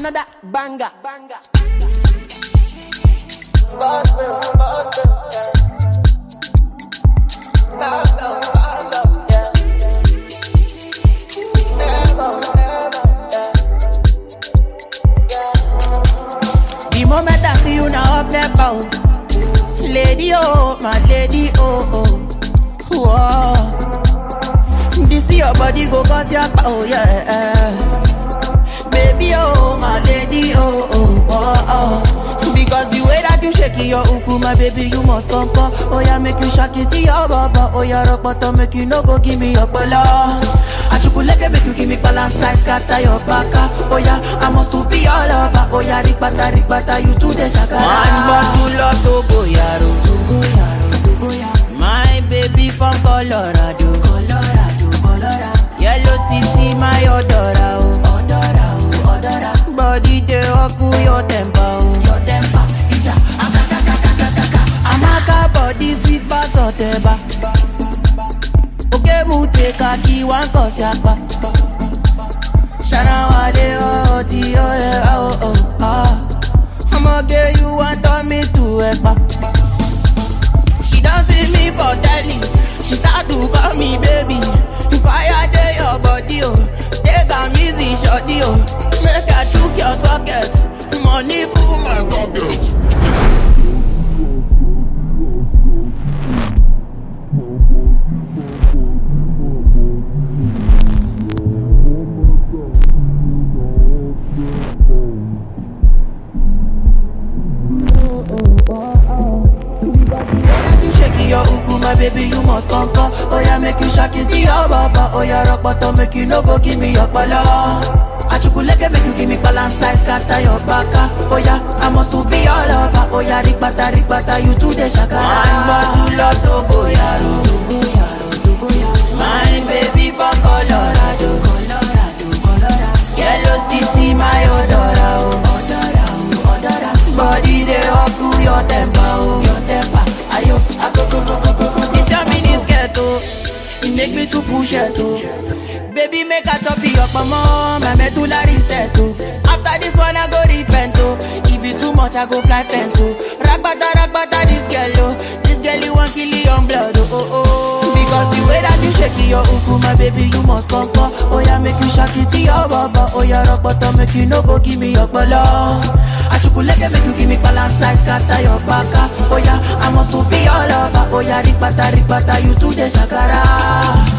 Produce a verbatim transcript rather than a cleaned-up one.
another banger. Banger. The moment I see you now up there, bow. Lady, oh, my lady, oh, oh. Whoa. This your body go cause your power, yeah. Baby, oh, my lady, oh, oh, oh, oh. Because the way that you shake your uku, my baby, you must come, come. Oh, yeah, make you shake it to your baba. Oh, yeah, rock bottom, make you no go give me your bala. Achukuleke, make you give me balance size, scatter your baka. Oh, yeah, I must to be all over. Oh, yeah, rikbata, rikbata, you to the shakara. One bottle of Togo, yaro, Togo, yaro, Togo, yaro. My baby from Colorado, Colorado, Colorado. Yellow C C, my odora, oh, odora, oh, odora. Body they oku your temper, oh, your temper. Ija, amaka, kaka, kaka, kaka. Amaka body sweet bass oteba. Okay, mute kaki one cause yakba. Shana wale oh, ti oh, yeah, oh, oh, ah. I'ma get you want on me to ekba. She don't see me for telly. She start to call me baby. If I day your body, oh, take a easy shorty, oh. Make her choke your socket. Money for my pocket. Your uku, my baby, you must conquer. Oh yeah, make you shake it to your baba. Oh yeah, rock bottom, make you no go give me your bala. Achukuleke, make you give me balance size, scatter your baka. Oh yeah, I must to be all over. Oh yeah, rikbata, rikbata, you to the shakara. One bottle of Togo, yaro, Togo, yaro, Togo, yaro. My baby from Colorado, Colorado, Colorado. Yellow C C, my odora, oh, odora, oh, odora. Body they up to your temper, oh, your temper. Ayo, ako, go, go, go, go, go. This your mini skirt, oh. It make me to push it, oh. Baby, make a top your mama, my medulla reset, oh. After this one, I go repent, oh. If it too much, I go fly fence, oh. Ragbata, ragbata, this girl, oh. This girl, you want kill your blood, oh, oh, oh. Because the way that you shake your uku, my baby, you must come, come. Oh, yeah, make you shake it to your baba. Oh, yeah, rock bottom, make you no go give me your bala. Achukuleke, make you give me balance size, scatter your baka. Oh yeah, I must to be all over. Oh yeah, rikbata, rikbata, you to the shakara.